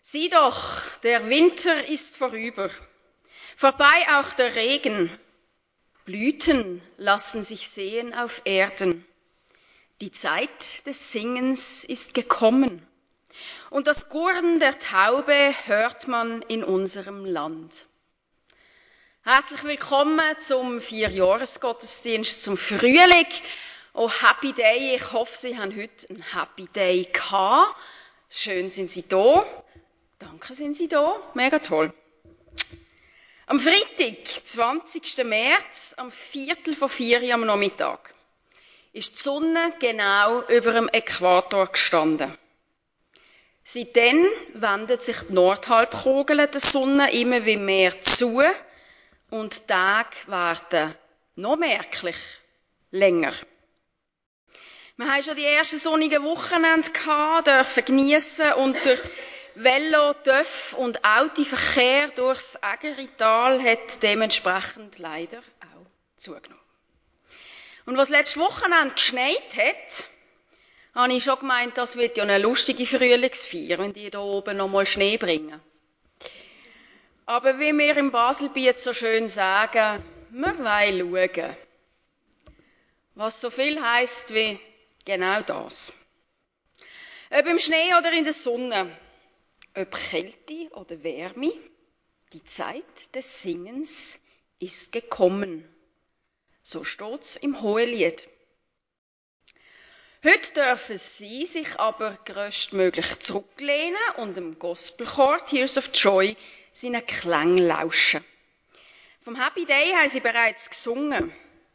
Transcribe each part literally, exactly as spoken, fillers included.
Sieh doch, der Winter ist vorüber, vorbei auch der Regen. Blüten lassen sich sehen auf Erden. Die Zeit des Singens ist gekommen und das Gurren der Taube hört man in unserem Land. Herzlich willkommen zum Vierjahresgottesdienst zum Frühling. Oh, Happy Day, ich hoffe, Sie haben heute einen Happy Day gehabt. Schön sind Sie da. Danke, sind Sie da. Mega toll. Am Freitag, zwanzigsten März, am Viertel vor vier Uhr am Nachmittag, ist die Sonne genau über dem Äquator gestanden. Seitdem wendet sich die Nordhalbkugel der Sonne immer wie mehr zu und die Tage werden noch merklich länger. Wir haben schon die ersten sonnigen Wochenende gehabt, dürfen geniessen und der Velo-, Töff- und Autoverkehr durchs Ägerital hat dementsprechend leider auch zugenommen. Und was letztes Wochenende geschneit hat, habe ich schon gemeint, das wird ja eine lustige Frühlingsfeier, wenn die da oben noch mal Schnee bringen. Aber wie wir im Baselbiet so schön sagen, wir wollen schauen. Was so viel heisst wie genau das. Ob im Schnee oder in der Sonne, ob Kälte oder Wärme, die Zeit des Singens ist gekommen. So steht's im Hohelied. Heute dürfen Sie sich aber grösstmöglich zurücklehnen und dem Gospelchor Tears of Joy seinen Klang lauschen. Vom Happy Day haben Sie bereits gesungen.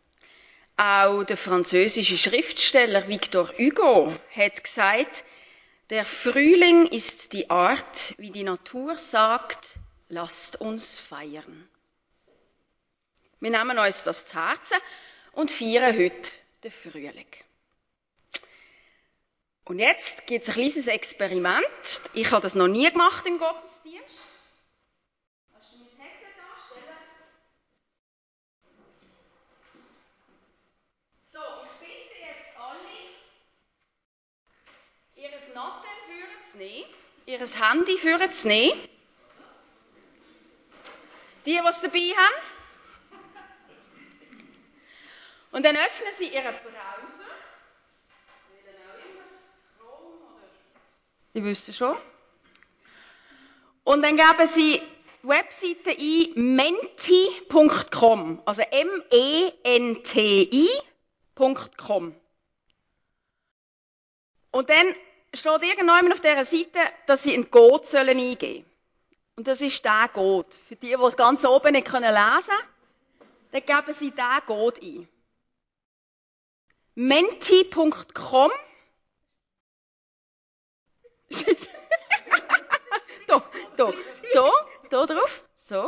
Auch der französische Schriftsteller Victor Hugo hat gesagt, der Frühling ist die Art, wie die Natur sagt, lasst uns feiern. Wir nehmen uns das zu Herzen und feiern heute den Frühling. Und jetzt gibt es ein kleines Experiment. Ich habe das noch nie gemacht im Gottesdienst. Kannst du mein Headset anstellen? So, ich bitte Sie jetzt alle, Ihr Natten führen zu nehmen, Ihr Handy führen zu nehmen. Die, die es dabei haben. Und dann öffnen Sie Ihren Browser. Sie wissen schon. Und dann geben Sie die Webseite ein menti punkt com, also M E N T I punkt com. Und dann steht irgendwann auf dieser Seite, dass Sie einen Code eingeben sollen. Und das ist der Code. Für die, die es ganz oben nicht lesen können, dann geben Sie diesen Code ein. menti punkt com. da, da, so, da drauf, so.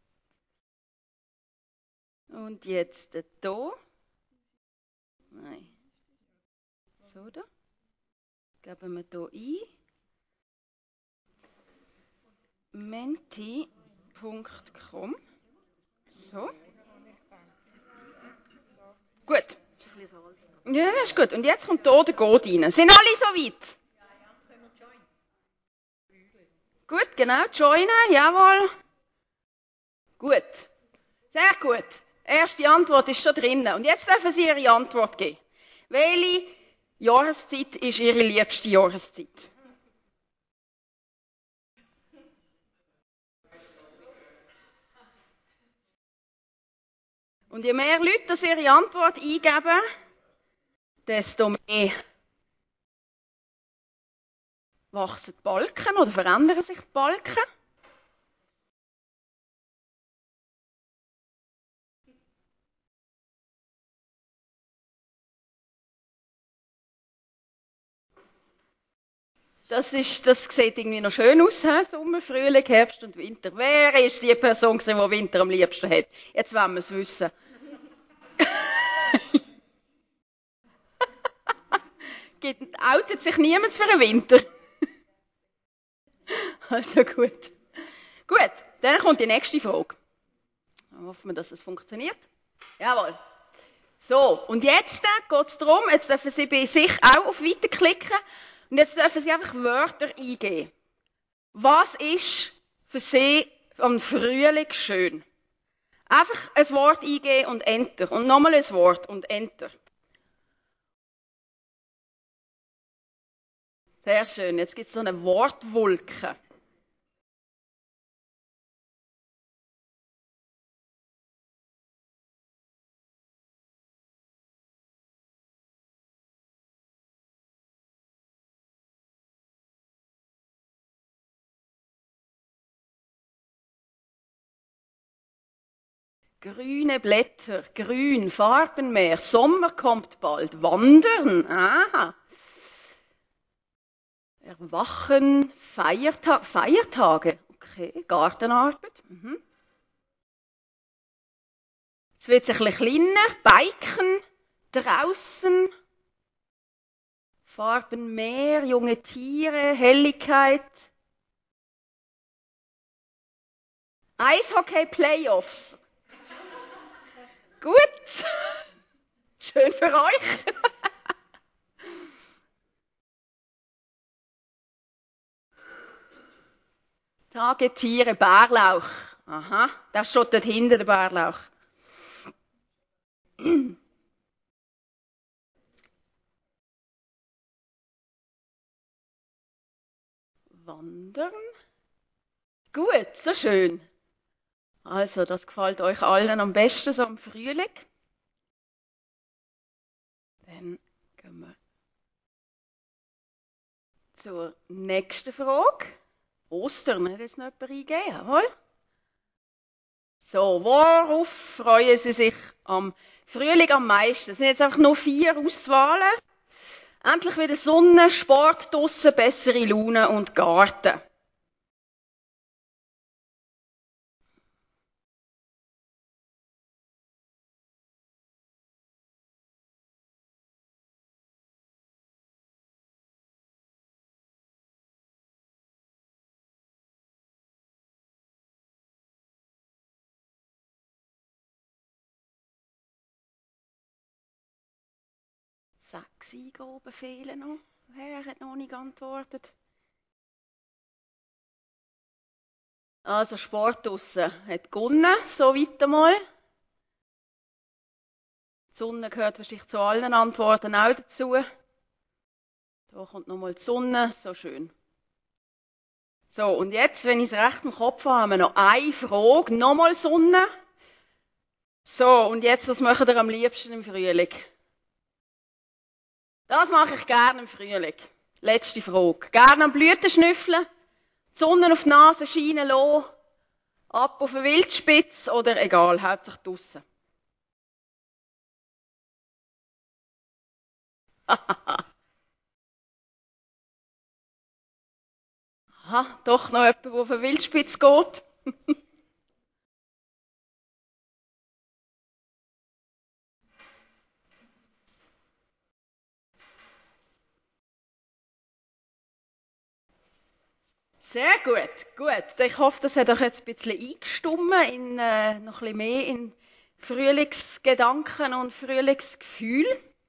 Und jetzt da. Nein. So da. Geben wir hier ein. menti punkt com. So. Gut. Ja, das ist gut. Und jetzt kommt hier der Code rein. Sind alle so weit? Gut, genau. Joinen, jawohl. Gut. Sehr gut. Erste Antwort ist schon drin. Und jetzt dürfen Sie Ihre Antwort geben. Welche Jahreszeit ist Ihre liebste Jahreszeit? Und je mehr Leute das ihre Antwort eingeben, desto mehr wachsen die Balken oder verändern sich die Balken. Das, ist, das sieht irgendwie noch schön aus, he? Sommer, Frühling, Herbst und Winter. Wer ist die Person, die Winter am liebsten hat? Jetzt wollen wir es wissen. Outet sich niemand für den Winter? Also gut. Gut, dann kommt die nächste Frage. Dann hoffen wir, dass es funktioniert. Jawohl. So, und jetzt geht es darum, jetzt dürfen Sie bei sich auch auf Weiter klicken und jetzt dürfen Sie einfach Wörter eingeben. Was ist für Sie am Frühling schön? Einfach ein Wort eingeben und Enter. Und nochmal ein Wort und Enter. Sehr schön. Jetzt gibt es so eine Wortwolke. Grüne Blätter, grün, Farbenmeer, Sommer kommt bald, wandern, aha. Erwachen, Feiertag, Feiertage, okay, Gartenarbeit. Mhm. Jetzt wird es ein bisschen kleiner, Biken, draußen, Farbenmeer, junge Tiere, Helligkeit. Eishockey-Playoffs. Gut. Schön für euch. Tage, Tiere, Bärlauch. Aha, der ist schon dort hinten, der Bärlauch. Wandern. Gut, so schön. Also, das gefällt euch allen am besten so im Frühling. Dann gehen wir zur nächsten Frage. Ostern, hat jetzt noch jemand eingegeben, jawohl. So, worauf freuen Sie sich am Frühling am meisten? Es sind jetzt einfach nur vier Auswahlen. Endlich wieder Sonne, Sport draussen, bessere Laune und Garten. Sechs Eingaben fehlen noch. Wer hat noch nicht geantwortet? Also Sport draussen hat gewonnen, so weit einmal. Die Sonne gehört wahrscheinlich zu allen Antworten auch dazu. Da kommt nochmal die Sonne, so schön. So, und jetzt, wenn ich es recht im Kopf habe, haben wir noch eine Frage, nochmal Sonne. So, und jetzt, was macht ihr am liebsten im Frühling? Das mache ich gerne im Frühling. Letzte Frage. Gerne am Blüten schnüffeln, die Sonne auf die Nase scheinen lassen, ab auf eine Wildspitze oder egal, hauptsächlich draussen. Aha, doch noch jemand, der auf eine Wildspitze geht. Sehr gut, gut. Ich hoffe, das hat euch jetzt ein bisschen eingestimmt, in, äh, noch ein bisschen mehr in Frühlingsgedanken und Frühlingsgefühl.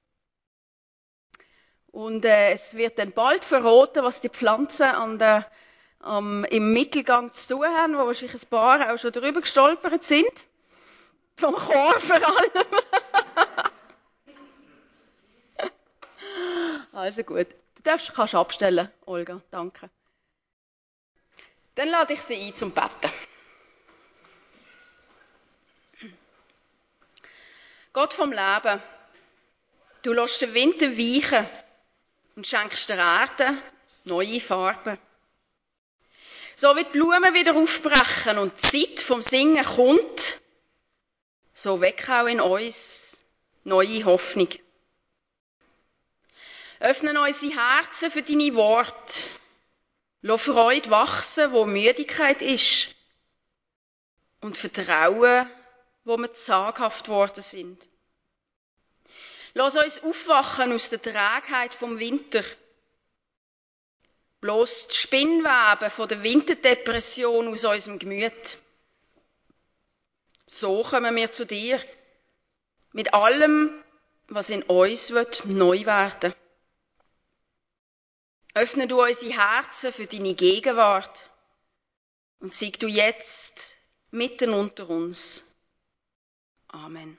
Und äh, es wird dann bald verraten, was die Pflanzen an der, am, im Mittelgang zu tun haben, wo wahrscheinlich ein paar auch schon drüber gestolpert sind. Vom Chor vor allem. Also gut. Du darfst, kannst abstellen, Olga. Danke. Dann lade ich Sie ein zum Betten. Gott vom Leben, du lässt den Winter weichen und schenkst der Erde neue Farben. So wie die Blumen wieder aufbrechen und die Zeit vom Singen kommt, so weck auch in uns neue Hoffnung. Öffnen unsere Herzen für deine Worte. Lass Freude wachsen, wo Müdigkeit ist. Und Vertrauen, wo wir zaghaft worden sind. Lass uns aufwachen aus der Trägheit vom Winter. Bloß die Spinnweben von der Winterdepression aus unserem Gemüt. So kommen wir zu dir. Mit allem, was in uns wird, neu werden. Öffne du unsere Herzen für deine Gegenwart. und sieg du jetzt mitten unter uns. Amen.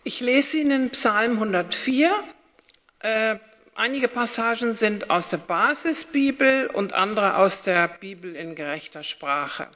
Ich lese Ihnen Psalm hundertvier. Äh, einige Passagen sind aus der Basisbibel und andere aus der Bibel in gerechter Sprache.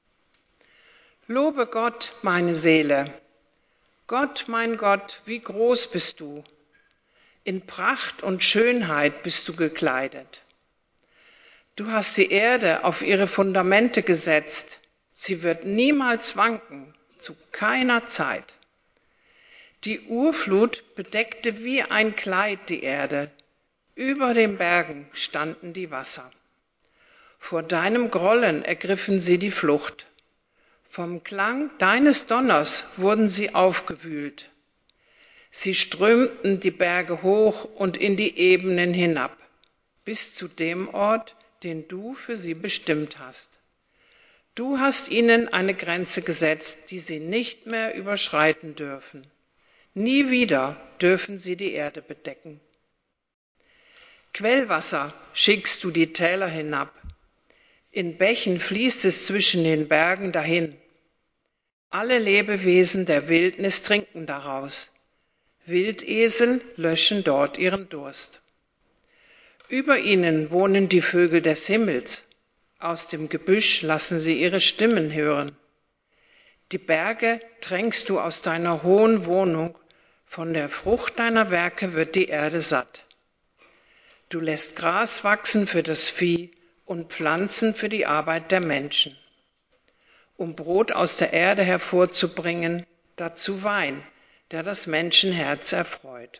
Lobe Gott, meine Seele. Gott, mein Gott, wie groß bist du. In Pracht und Schönheit bist du gekleidet. Du hast die Erde auf ihre Fundamente gesetzt. Sie wird niemals wanken, zu keiner Zeit. Die Urflut bedeckte wie ein Kleid die Erde. Über den Bergen standen die Wasser. Vor deinem Grollen ergriffen sie die Flucht. Vom Klang deines Donners wurden sie aufgewühlt. Sie strömten die Berge hoch und in die Ebenen hinab, bis zu dem Ort, den du für sie bestimmt hast. Du hast ihnen eine Grenze gesetzt, die sie nicht mehr überschreiten dürfen. Nie wieder dürfen sie die Erde bedecken. Quellwasser schickst du die Täler hinab. In Bächen fließt es zwischen den Bergen dahin. Alle Lebewesen der Wildnis trinken daraus. Wildesel löschen dort ihren Durst. Über ihnen wohnen die Vögel des Himmels. Aus dem Gebüsch lassen sie ihre Stimmen hören. Die Berge drängst du aus deiner hohen Wohnung. Von der Frucht deiner Werke wird die Erde satt. Du lässt Gras wachsen für das Vieh und Pflanzen für die Arbeit der Menschen. Um Brot aus der Erde hervorzubringen, dazu Wein, der das Menschenherz erfreut.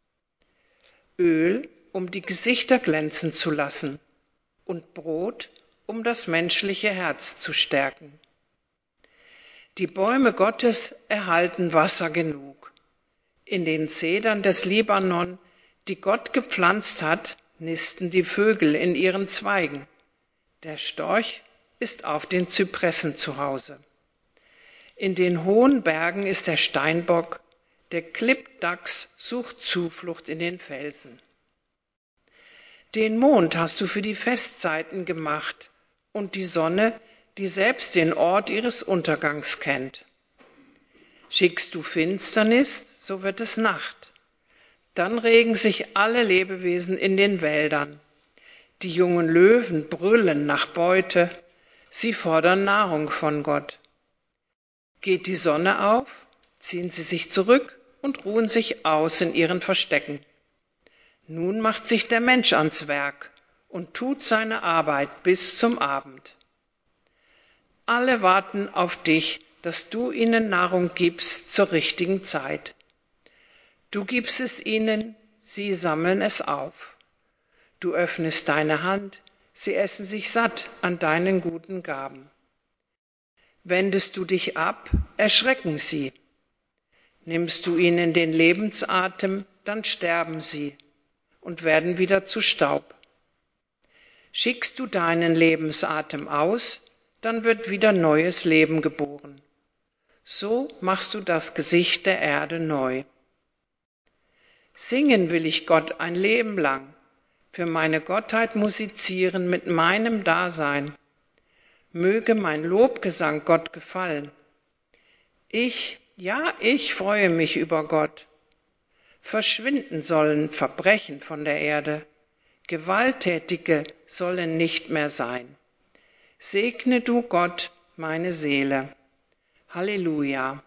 Öl, um die Gesichter glänzen zu lassen, und Brot, um das menschliche Herz zu stärken. Die Bäume Gottes erhalten Wasser genug. In den Zedern des Libanon, die Gott gepflanzt hat, nisten die Vögel in ihren Zweigen. Der Storch ist auf den Zypressen zu Hause. In den hohen Bergen ist der Steinbock, der Klippdachs sucht Zuflucht in den Felsen. Den Mond hast du für die Festzeiten gemacht und die Sonne, die selbst den Ort ihres Untergangs kennt. Schickst du Finsternis, so wird es Nacht. Dann regen sich alle Lebewesen in den Wäldern. Die jungen Löwen brüllen nach Beute, sie fordern Nahrung von Gott. Geht die Sonne auf, ziehen sie sich zurück und ruhen sich aus in ihren Verstecken. Nun macht sich der Mensch ans Werk und tut seine Arbeit bis zum Abend. Alle warten auf dich, dass du ihnen Nahrung gibst zur richtigen Zeit. Du gibst es ihnen, sie sammeln es auf. Du öffnest deine Hand, sie essen sich satt an deinen guten Gaben. Wendest du dich ab, erschrecken sie. Nimmst du ihnen den Lebensatem, dann sterben sie und werden wieder zu Staub. Schickst du deinen Lebensatem aus, dann wird wieder neues Leben geboren. So machst du das Gesicht der Erde neu. Singen will ich Gott ein Leben lang, für meine Gottheit musizieren mit meinem Dasein. Möge mein Lobgesang Gott gefallen. Ich, ja, ich freue mich über Gott. Verschwinden sollen Verbrechen von der Erde, Gewalttätige sollen nicht mehr sein. Segne du Gott, meine Seele. Halleluja.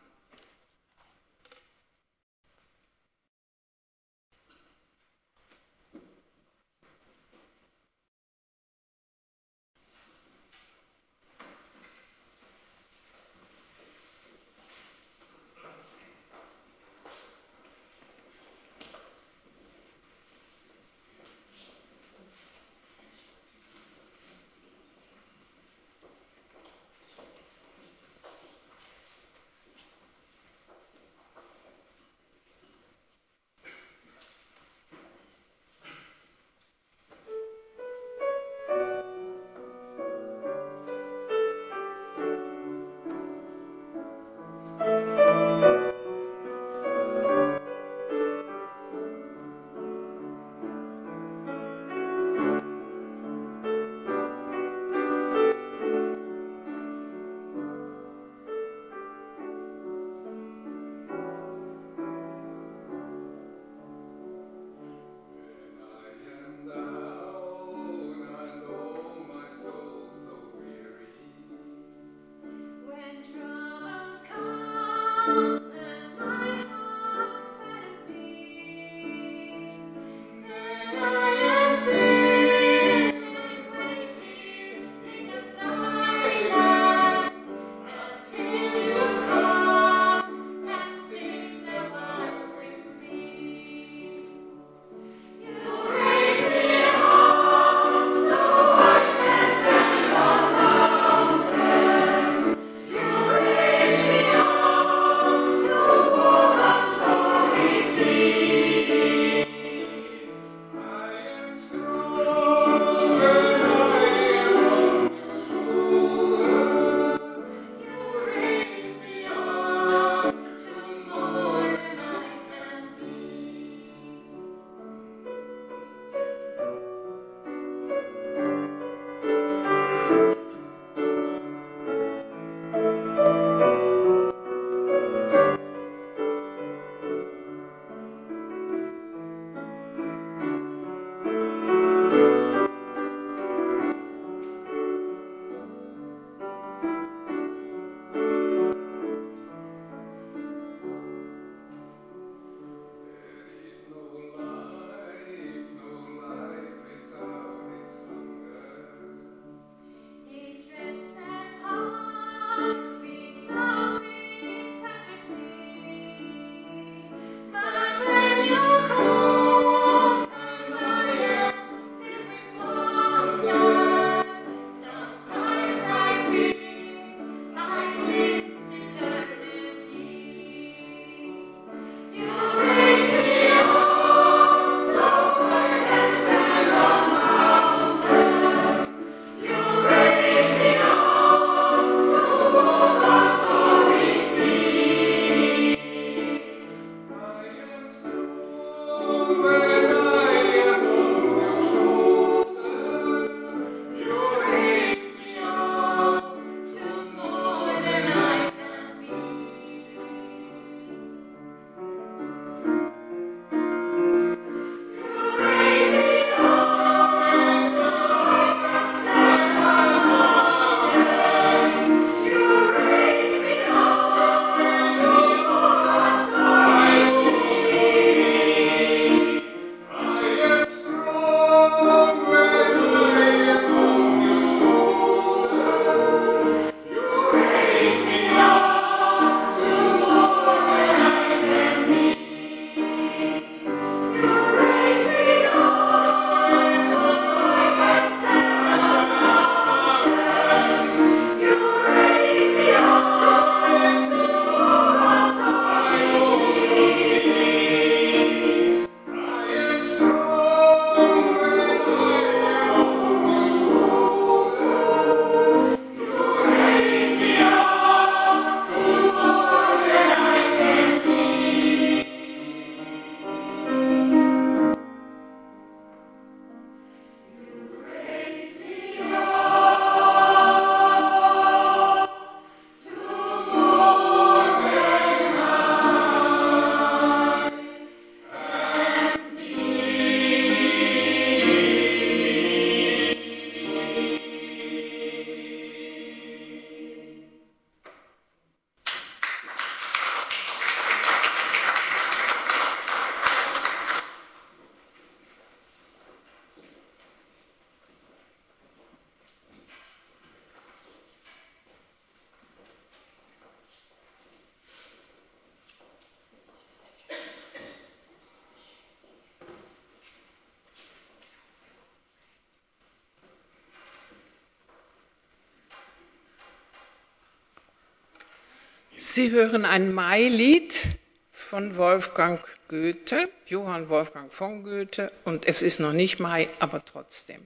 Sie hören ein Mailied von Wolfgang Goethe, Johann Wolfgang von Goethe, und es ist noch nicht Mai, aber trotzdem.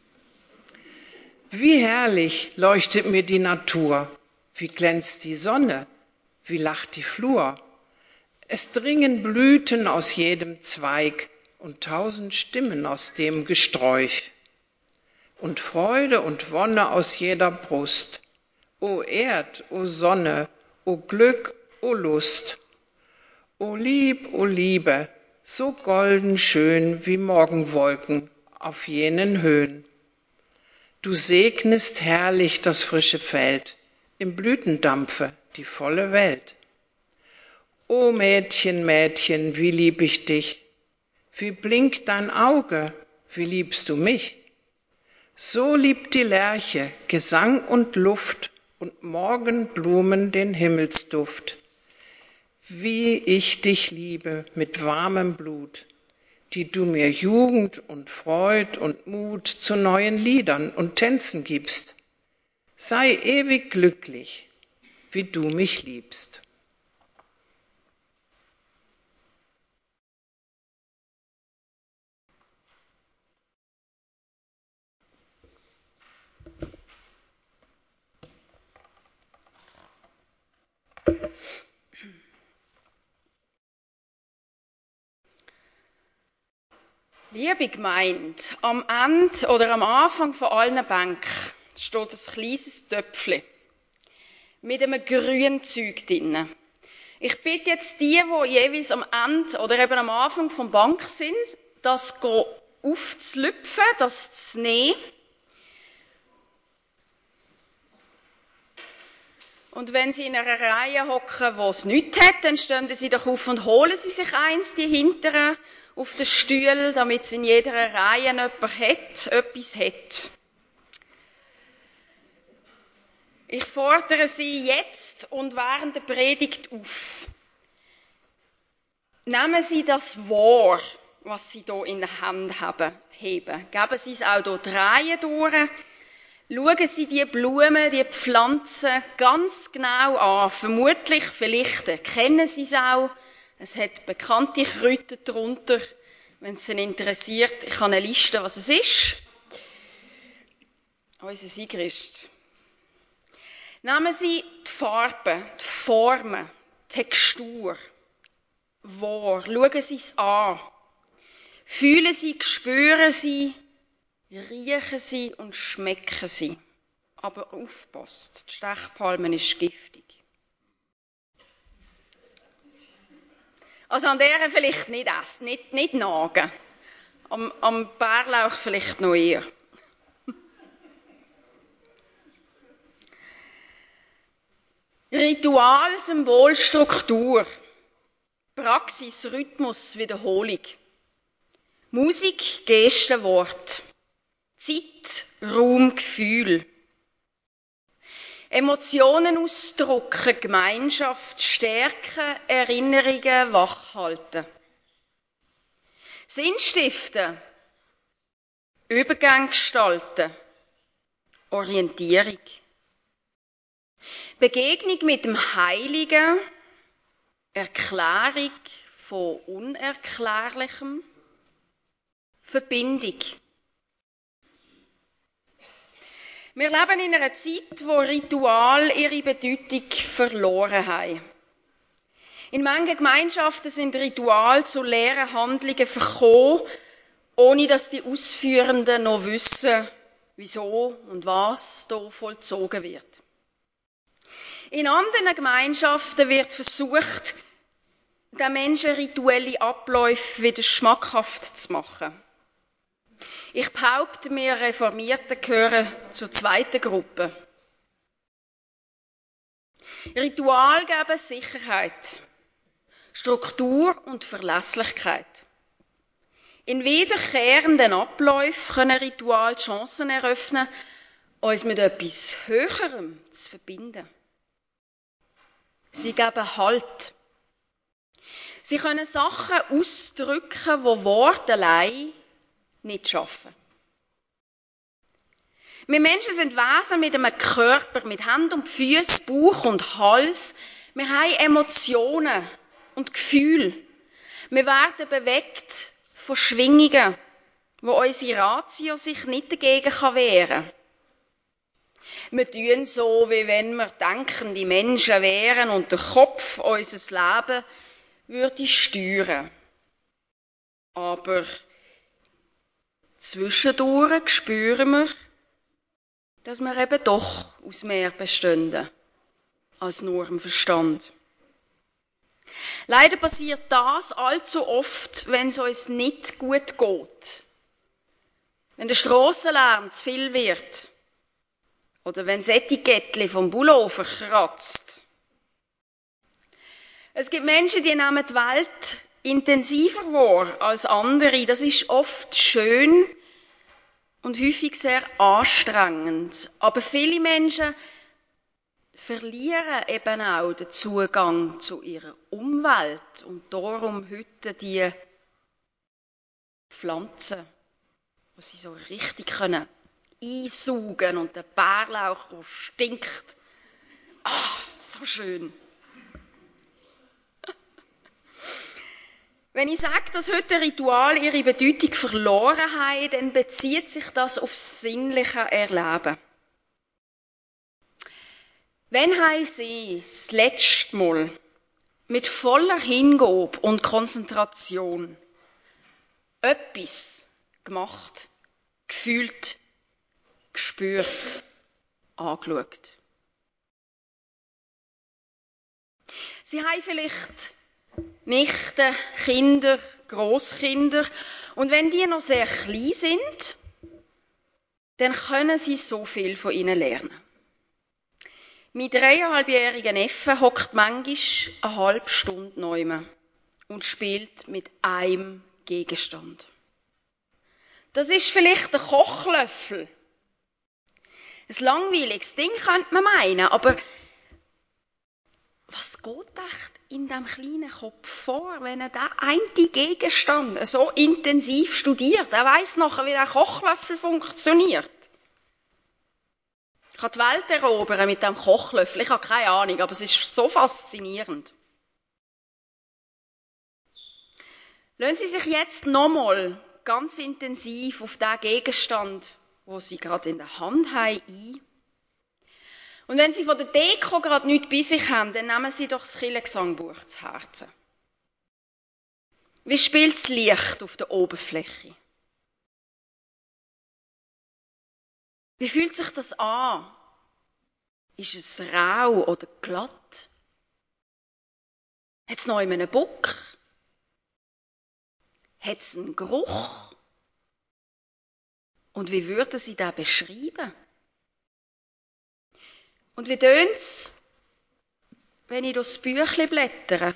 Wie herrlich leuchtet mir die Natur, wie glänzt die Sonne, wie lacht die Flur. Es dringen Blüten aus jedem Zweig und tausend Stimmen aus dem Gesträuch. Und Freude und Wonne aus jeder Brust. O Erd, o Sonne, o Glück, o Lust. O Lieb, o Liebe, so golden schön wie Morgenwolken auf jenen Höhen. Du segnest herrlich das frische Feld, im Blütendampfe die volle Welt. O Mädchen, Mädchen, wie lieb ich dich, wie blinkt dein Auge, wie liebst du mich. So liebt die Lerche Gesang und Luft und Morgenblumen den Himmelsduft. Wie ich dich liebe mit warmem Blut, die du mir Jugend und Freud und Mut zu neuen Liedern und Tänzen gibst. Sei ewig glücklich, wie du mich liebst. Liebe Gemeinde, am Ende oder am Anfang von allen Bänken steht ein kleines Töpfchen mit einem grünen Zeug drin. Ich bitte jetzt die, die jeweils am Ende oder eben am Anfang vom Bank sind, das aufzulüpfen, das zu nehmen. Und wenn Sie in einer Reihe hocken, wo es nichts hat, dann stehen Sie doch auf und holen Sie sich eins, die hinteren, auf den Stühlen, damit es in jeder Reihe jemand hat, etwas hat. Ich fordere Sie jetzt und während der Predigt auf. Nehmen Sie das wahr, was Sie hier in der Hand haben, heben. Geben Sie es auch hier die Reihe durch. Schauen Sie die Blumen, die Pflanzen ganz genau an. Vermutlich, vielleicht kennen Sie es auch. Es hat bekannte Kräuter darunter, wenn es Sie interessiert. Ich habe eine Liste, was es ist. Unser Sigrist. Nehmen Sie die Farben, die Formen, die Textur wahr. Schauen Sie es an. Fühlen Sie, spüren Sie, riechen Sie und schmecken Sie. Aber aufpasst, die Stechpalme ist giftig. Also an der vielleicht nicht essen, nicht, nicht nagen. Am, am Bärlauch vielleicht noch eher. Ritual, Symbol, Struktur. Praxis, Rhythmus, Wiederholung. Musik, Gesten, Wort. Zeit, Raum, Gefühl. Emotionen ausdrücken, Gemeinschaft stärken, Erinnerungen wachhalten. Sinn stiften, Übergang gestalten, Orientierung. Begegnung mit dem Heiligen, Erklärung von Unerklärlichem, Verbindung. Wir leben in einer Zeit, wo Rituale ihre Bedeutung verloren haben. In manchen Gemeinschaften sind Rituale zu leeren Handlungen verkommen, ohne dass die Ausführenden noch wissen, wieso und was hier vollzogen wird. In anderen Gemeinschaften wird versucht, den Menschen rituelle Abläufe wieder schmackhaft zu machen. Ich behaupte, wir Reformierten gehören zur zweiten Gruppe. Ritual geben Sicherheit, Struktur und Verlässlichkeit. In wiederkehrenden Abläufen können Rituale Chancen eröffnen, uns mit etwas Höherem zu verbinden. Sie geben Halt. Sie können Sachen ausdrücken, die Worte allein nicht schaffen. Wir Menschen sind Wesen mit einem Körper, mit Händen und Füßen, Bauch und Hals, Wir haben Emotionen und Gefühle. Wir werden bewegt von Schwingungen, wo unsere Ratio sich nicht dagegen wehren kann. Wir tun so, wie wenn wir denken, die Menschen wären und der Kopf unser Leben würde steuern. Aber zwischendurch spüren wir, dass wir eben doch aus mehr bestehen als nur im Verstand. Leider passiert das allzu oft, wenn es uns nicht gut geht. Wenn der Strassenlärm zu viel wird. Oder wenn das Etikettchen vom Pullover kratzt. Es gibt Menschen, die nehmen die Welt intensiver wahr als andere. Das ist oft schön und häufig sehr anstrengend. Aber viele Menschen verlieren eben auch den Zugang zu ihrer Umwelt. Und darum heute die Pflanzen, die sie so richtig können einsaugen und der Bärlauch, der stinkt. Ah, so schön. Wenn ich sage, dass heute Ritual ihre Bedeutung verloren haben, dann bezieht sich das auf das sinnliche Erleben. Wenn haben Sie das letzte Mal mit voller Hingabe und Konzentration etwas gemacht, gefühlt, gespürt, angeschaut? Sie haben vielleicht Nichten, Kinder, Grosskinder. Und wenn die noch sehr klein sind, dann können sie so viel von ihnen lernen. Mein dreieinhalbjähriger Neffe hockt manchmal eine halbe Stunde neu und spielt mit einem Gegenstand. Das ist vielleicht ein Kochlöffel. Ein langweiliges Ding könnte man meinen, aber was geht echt in diesem kleinen Kopf vor, wenn er diesen einen Gegenstand so intensiv studiert? Er weiss nachher, wie der Kochlöffel funktioniert. Ich kann die Welt erobern mit diesem Kochlöffel. Ich habe keine Ahnung, aber es ist so faszinierend. Lassen Sie sich jetzt nochmal ganz intensiv auf den Gegenstand, den Sie gerade in der Hand haben, ein. Und wenn Sie von der Deko gerade nichts bei sich haben, dann nehmen Sie doch das Kirchengesangbuch zu Herzen. Wie spielt das Licht auf der Oberfläche? Wie fühlt sich das an? Ist es rau oder glatt? Hat es noch einen Buck? Hat es einen Geruch? Und wie würden Sie den beschreiben? Und wie tönt es, wenn ich durchs Büchlein blättere?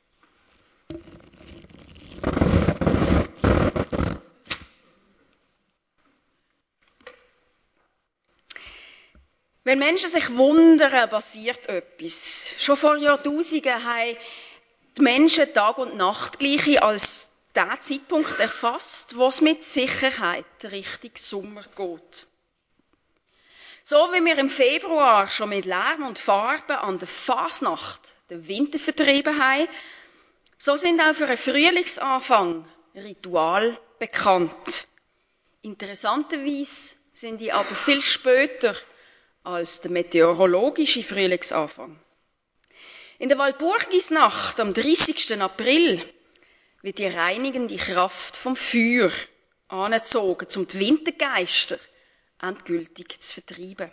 Wenn Menschen sich wundern, passiert etwas. Schon vor Jahrtausenden haben die Menschen Tag und Nacht gleiche als den Zeitpunkt erfasst, wo es mit Sicherheit Richtung Sommer geht. So wie wir im Februar schon mit Lärm und Farben an der Fasnacht den Winter vertrieben haben, so sind auch für einen Frühlingsanfang Rituale bekannt. Interessanterweise sind die aber viel später als der meteorologische Frühlingsanfang. In der Walpurgisnacht am dreißigsten April wird die reinigende Kraft vom Feuer angezogen, um die Wintergeister endgültig zu vertreiben.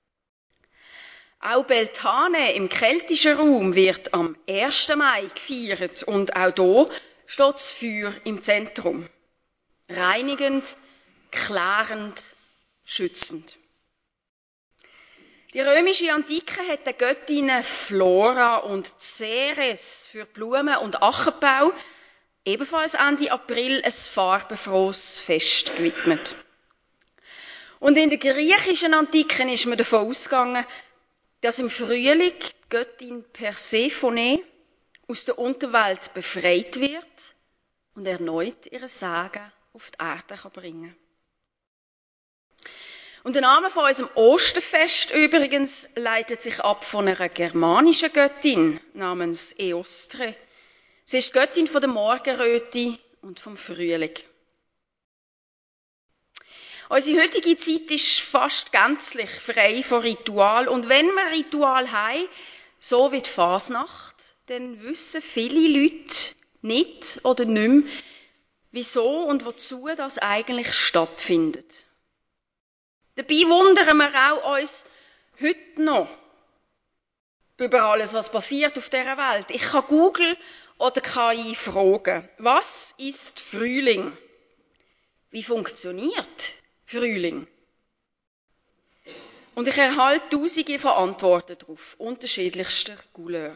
Auch Beltane im keltischen Raum wird am ersten Mai gefeiert und auch hier steht das Feuer im Zentrum. Reinigend, klärend, schützend. Die römische Antike hat den Göttinnen Flora und Ceres für Blumen- und Ackerbau ebenfalls Ende April ein farbenfrohes Fest gewidmet. Und in der griechischen Antike ist man davon ausgegangen, dass im Frühling die Göttin Persephone aus der Unterwelt befreit wird und erneut ihren Segen auf die Erde bringen kann. Und der Name von unserem Osterfest übrigens leitet sich ab von einer germanischen Göttin namens Eostre. Sie ist die Göttin von der Morgenröte und vom Frühling. Unsere heutige Zeit ist fast gänzlich frei von Ritual. Und wenn wir Ritual haben, so wie die Fasnacht, dann wissen viele Leute nicht oder nicht mehr, wieso und wozu das eigentlich stattfindet. Dabei wundern wir auch uns heute noch über alles, was passiert auf dieser Welt. Ich kann Google oder K I fragen, was ist Frühling? Wie funktioniert Frühling? Und ich erhalte tausende von Antworten darauf, unterschiedlichster Couleur.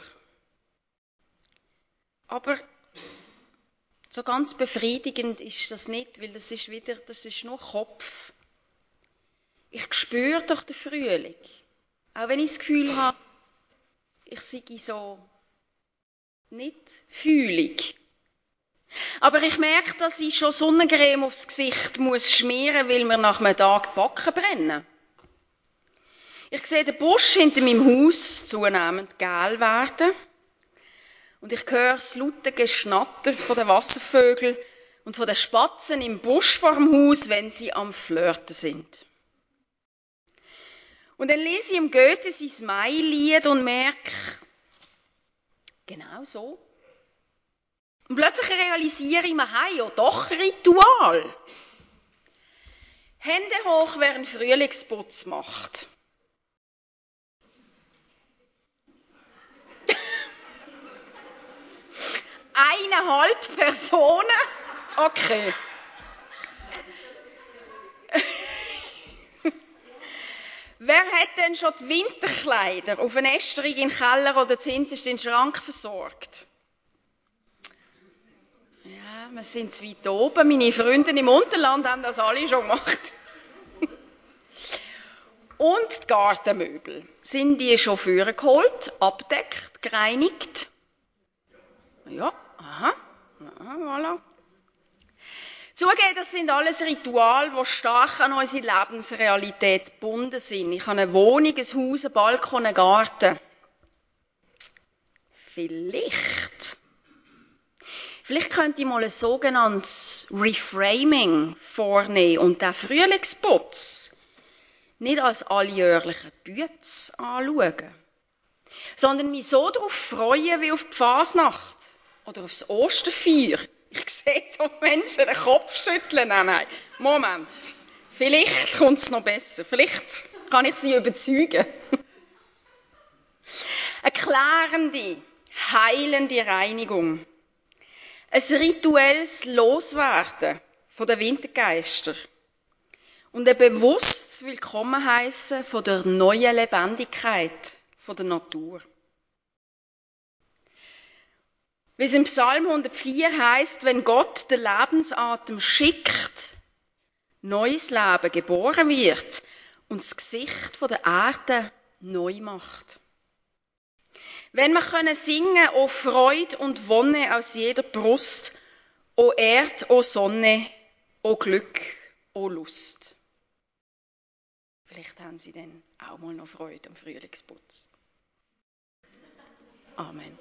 Aber so ganz befriedigend ist das nicht, weil das ist wieder, das ist nur Kopf. Ich spüre doch den Frühling. Auch wenn ich das Gefühl habe, ich sei so nicht fühlig. Aber ich merke, dass ich schon Sonnencreme aufs Gesicht muss schmieren, weil mir nach einem Tag die Backen brennen. Ich sehe den Busch hinter meinem Haus zunehmend gel werden. Und ich höre das laute Geschnatter von den Wasservögeln und von den Spatzen im Busch vor dem Haus, wenn sie am Flirten sind. Und dann lese ich im Goethe sein Mailied und merke, genau so. Und plötzlich realisiere ich, wir haben ja doch Ritual. Hände hoch, wer einen Frühlingsputz macht. Eineinhalb Personen? Okay. Wer hat denn schon die Winterkleider auf eine Esterung in den Keller oder zuhinterst in den Schrank versorgt? Ja, wir sind zu weit oben. Meine Freunde im Unterland haben das alle schon gemacht. Und die Gartenmöbel. Sind die schon vorgeholt, abdeckt, gereinigt? Ja, aha, aha, voilà. Zugeben, das sind alles Rituale, die stark an unsere Lebensrealität gebunden sind. Ich habe eine Wohnung, ein Haus, einen Balkon, einen Garten. Vielleicht, vielleicht könnte ich mal ein sogenanntes Reframing vornehmen und den Frühlingsputz nicht als alljährlichen Bütz anschauen, sondern mich so darauf freuen wie auf die Fasnacht oder aufs Osterfeuer. Ich sehe hier Menschen den Kopf schütteln. Nein, nein, Moment. Vielleicht kommt es noch besser. Vielleicht kann ich sie überzeugen. Eine klärende, heilende Reinigung. Ein rituelles Loswerden von den Wintergeistern. Und ein bewusstes Willkommenheissen von der neuen Lebendigkeit von der Natur. Wie es im Psalm hundertvier heisst, wenn Gott den Lebensatem schickt, neues Leben geboren wird und das Gesicht von der Erde neu macht. Wenn wir können singen, o Freude und Wonne aus jeder Brust, o Erd, o Sonne, o Glück, o Lust. Vielleicht haben Sie dann auch mal noch Freude am Frühlingsputz. Amen.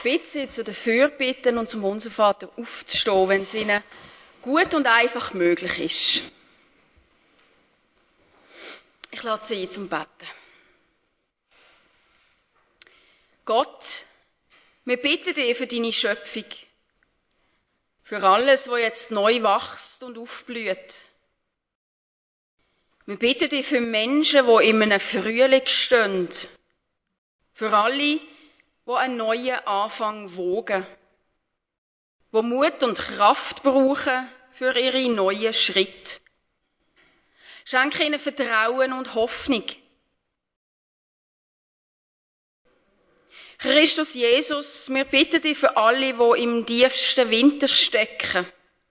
bitte Sie zu den Fürbitten und zum Unser Vater aufzustehen, wenn es Ihnen gut und einfach möglich ist. Ich lade Sie ein zum Beten. Gott, wir bitten dich für deine Schöpfung, für alles, was jetzt neu wächst und aufblüht. Wir bitten dich für Menschen, die in einem Frühling stehen, für alle, die einen neuen Anfang wagen, die Mut und Kraft brauchen für ihre neuen Schritte. Schenke ihnen Vertrauen und Hoffnung. Christus Jesus, wir bitten dich für alle, die im tiefsten Winter stecken.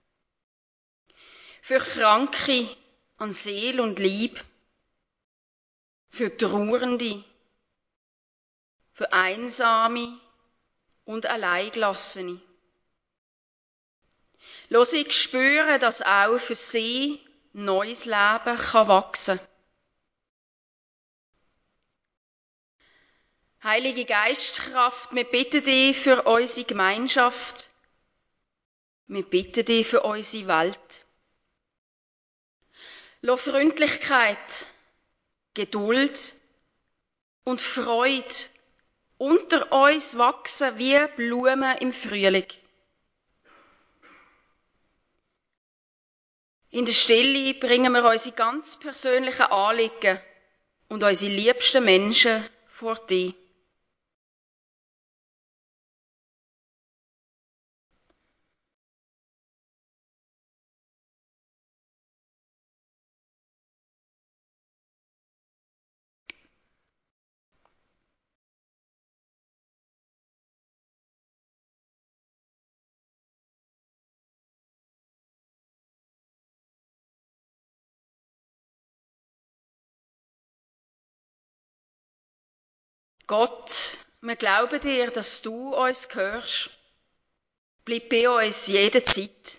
Für Kranke an Seele und Leib. Für Trauernde. Für Einsame und Alleingelassene. Lass ich spüren, dass auch für sie neues Leben kann wachsen. Heilige Geistkraft, wir bitten dich für unsere Gemeinschaft. Wir bitten dich für unsere Welt. Lass Freundlichkeit, Geduld und Freude unter uns wachsen wie Blumen im Frühling. In der Stille bringen wir unsere ganz persönlichen Anliegen und unsere liebsten Menschen vor dich. Gott, wir glauben dir, dass du uns hörst. Bleib bei uns jederzeit.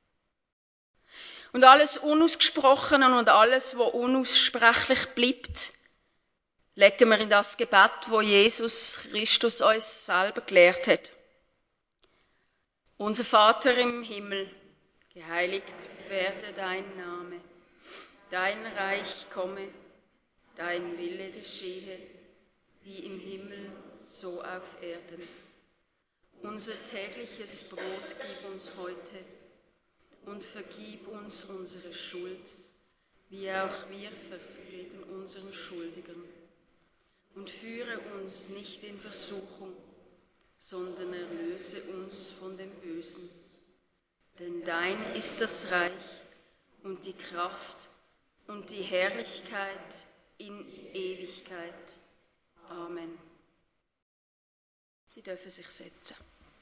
Und alles Unausgesprochene und alles, was unaussprechlich bleibt, legen wir in das Gebet, wo Jesus Christus uns selber gelehrt hat. Unser Vater im Himmel, geheiligt werde dein Name. Dein Reich komme, dein Wille geschehe, wie im Himmel, so auf Erden. Unser tägliches Brot gib uns heute und vergib uns unsere Schuld, wie auch wir vergeben unseren Schuldigern. Und führe uns nicht in Versuchung, sondern erlöse uns von dem Bösen. Denn dein ist das Reich und die Kraft und die Herrlichkeit in Ewigkeit. Amen. Sie dürfen sich setzen.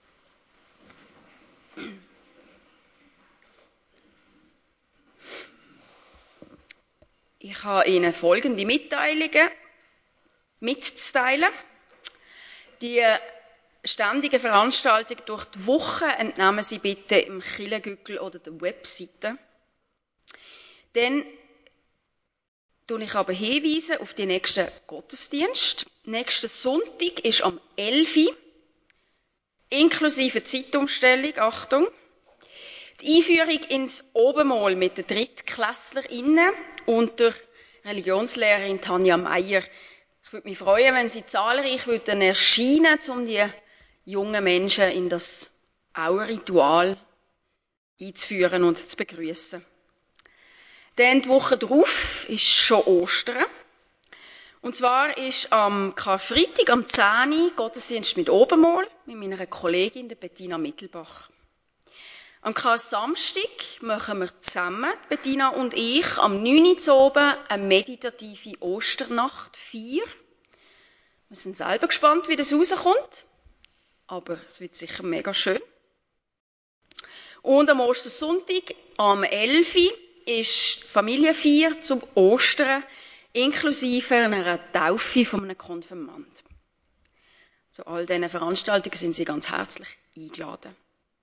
Ich habe Ihnen folgende Mitteilungen mitzuteilen. Die ständigen Veranstaltungen durch die Woche entnehmen Sie bitte im Kirchengückel oder der Webseite. Dann tue ich aber hinweisen auf die nächsten Gottesdienst. Nächsten Sonntag ist am elf Uhr, inklusive Zeitumstellung, Achtung, die Einführung ins Obermahl mit den DrittklässlerInnen unter Religionslehrerin Tanja Meier. Ich würde mich freuen, wenn Sie zahlreich würden erscheinen, um die jungen Menschen in das Auer-Ritual einzuführen und zu begrüßen. Dann die Woche darauf ist schon Ostern. Und zwar ist am Karfreitag, am zehn Uhr, Gottesdienst mit Obermahl, mit meiner Kollegin, der Bettina Mittelbach. Am Kar-Samstag machen wir zusammen, Bettina und ich, am neun Uhr zu oben eine meditative Osternacht vier. Wir sind selber gespannt, wie das rauskommt, aber es wird sicher mega schön. Und am Ostersonntag, am elf Uhr, ist Familienfeier zum Ostern, inklusive einer Taufe von einem Konfirmand. Zu all diesen Veranstaltungen sind Sie ganz herzlich eingeladen.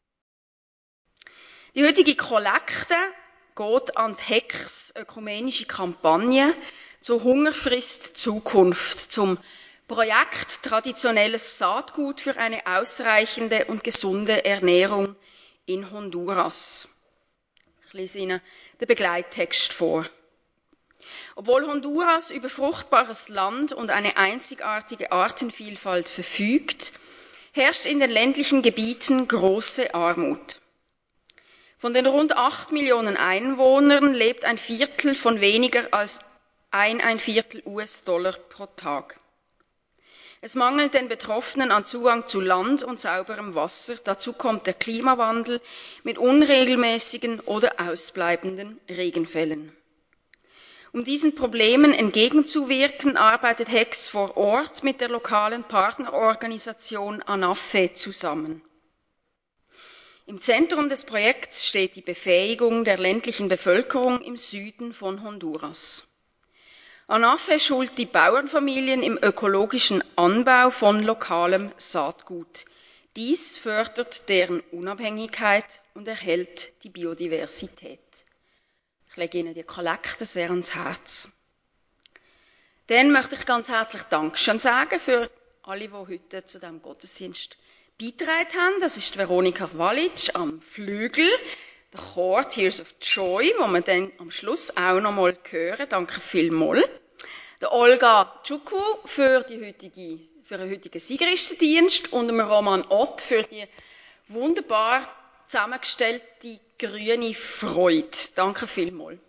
Die heutige Kollekte geht an die Hex ökumenische Kampagne zur Hungerfrist Zukunft, zum Projekt Traditionelles Saatgut für eine ausreichende und gesunde Ernährung in Honduras. Ich lese Ihnen den Begleittext vor. Obwohl Honduras über fruchtbares Land und eine einzigartige Artenvielfalt verfügt, herrscht in den ländlichen Gebieten große Armut. Von den rund acht Millionen Einwohnern lebt ein Viertel von weniger als ein ein Viertel U S-Dollar pro Tag. Es mangelt den Betroffenen an Zugang zu Land und sauberem Wasser. Dazu kommt der Klimawandel mit unregelmäßigen oder ausbleibenden Regenfällen. Um diesen Problemen entgegenzuwirken, arbeitet H E X vor Ort mit der lokalen Partnerorganisation ANAFE zusammen. Im Zentrum des Projekts steht die Befähigung der ländlichen Bevölkerung im Süden von Honduras. ANAFE schult die Bauernfamilien im ökologischen Anbau von lokalem Saatgut. Dies fördert deren Unabhängigkeit und erhält die Biodiversität. Ich lege Ihnen die Kollekte sehr ans Herz. Dann möchte ich ganz herzlich Dankeschön sagen für alle, die heute zu diesem Gottesdienst beigetragen haben. Das ist Veronika Walitsch am Flügel, der Chor Tears of Joy, wo wir dann am Schluss auch noch mal hören. Danke vielmals. Der Olga Tschuku für, die heutige, für den heutigen Siegeristendienst und dem Roman Ott für die wunderbar zusammengestellte grüne Freude. Danke vielmals.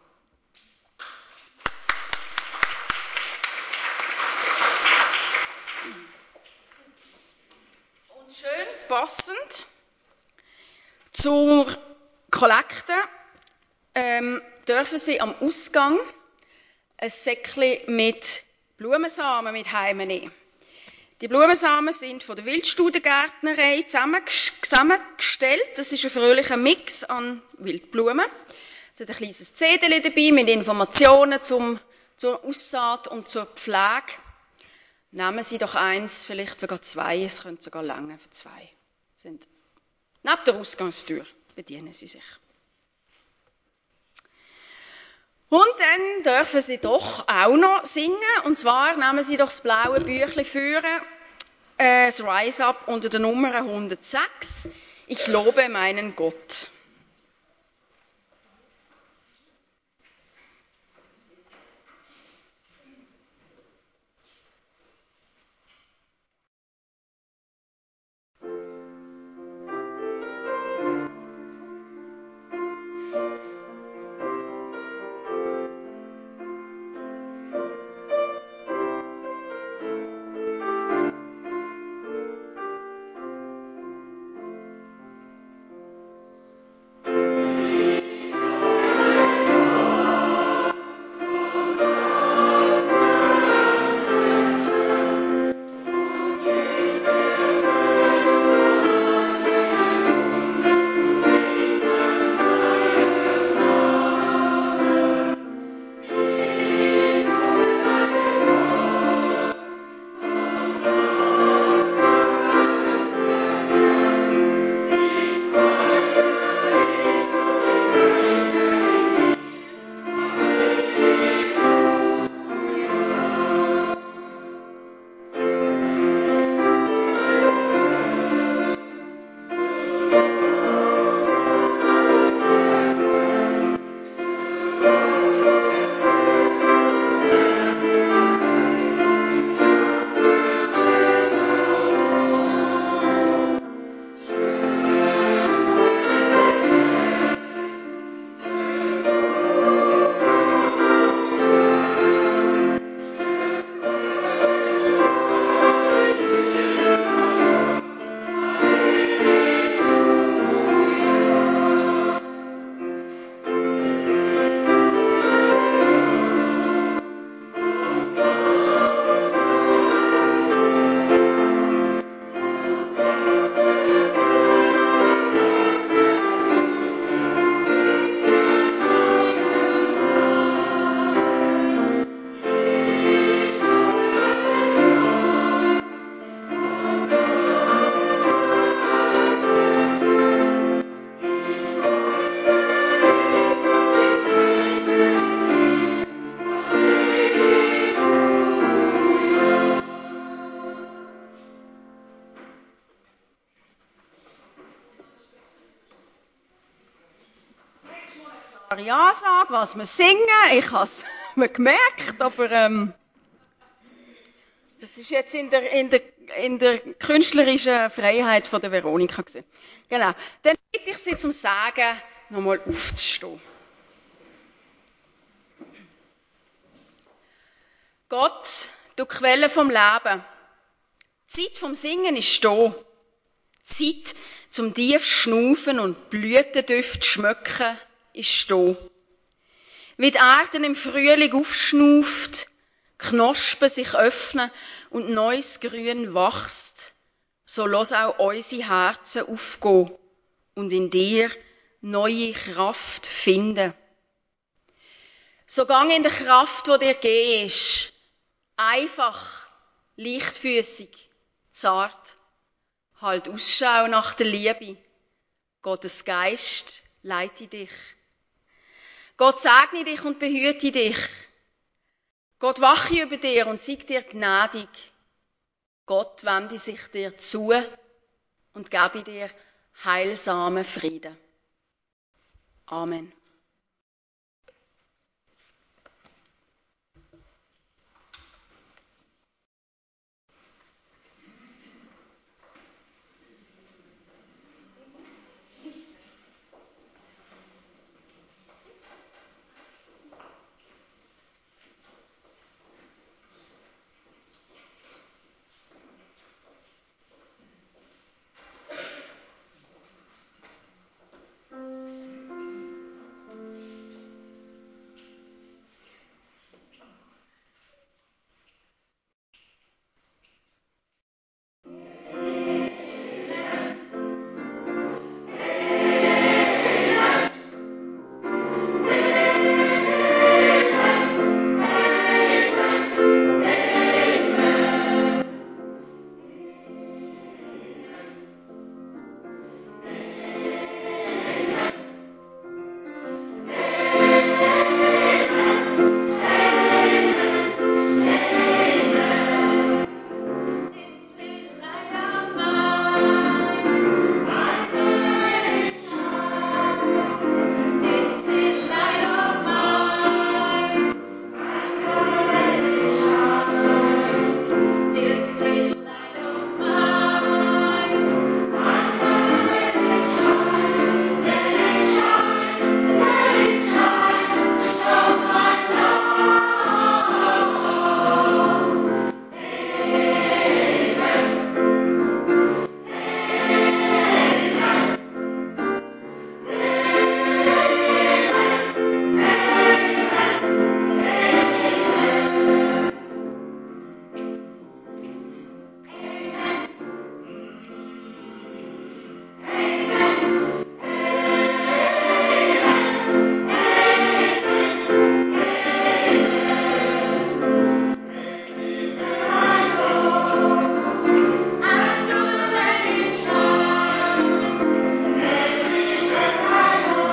Und schön passend zur Kollekte ähm, dürfen Sie am Ausgang ein Säckchen mit Blumensamen mit heimnehmen. Die Blumensamen sind von der Wildstudengärtnerei zusammengestellt. Das ist ein fröhlicher Mix an Wildblumen. Es hat ein kleines Zettel dabei mit Informationen zum, zur Aussaat und zur Pflege. Nehmen Sie doch eins, vielleicht sogar zwei. Es könnte sogar lange für zwei. Sind neben der Ausgangstür. Bedienen Sie sich. Und dann dürfen Sie doch auch noch singen. Und zwar nehmen Sie doch das blaue Büchlein führen, äh, das Rise Up unter der Nummer hundertsechs. Ich lobe meinen Gott. klare Ansage, was wir singen. Ich habe es mir gemerkt, aber ähm, das ist jetzt in der, in der, in der künstlerischen Freiheit von der Veronika gewesen. Genau. Dann bitte ich Sie zum Sagen, nochmal aufzustehen. Gott, du Quelle vom Leben. Die Zeit vom Singen ist da. Die Zeit zum tief schnaufen und Blütendüfte schmecken ist da. Wie die Erde im Frühling aufschnauft, Knospen sich öffnen und neues Grün wächst, so lass auch unsere Herzen aufgehen und in dir neue Kraft finden. So gang in der Kraft, die dir gegeben ist, einfach, leichtfüßig, zart, halt Ausschau nach der Liebe. Gottes Geist leite dich. Gott segne dich und behüte dich. Gott wache über dir und sei dir gnädig. Gott wende sich dir zu und gebe dir heilsamen Frieden. Amen.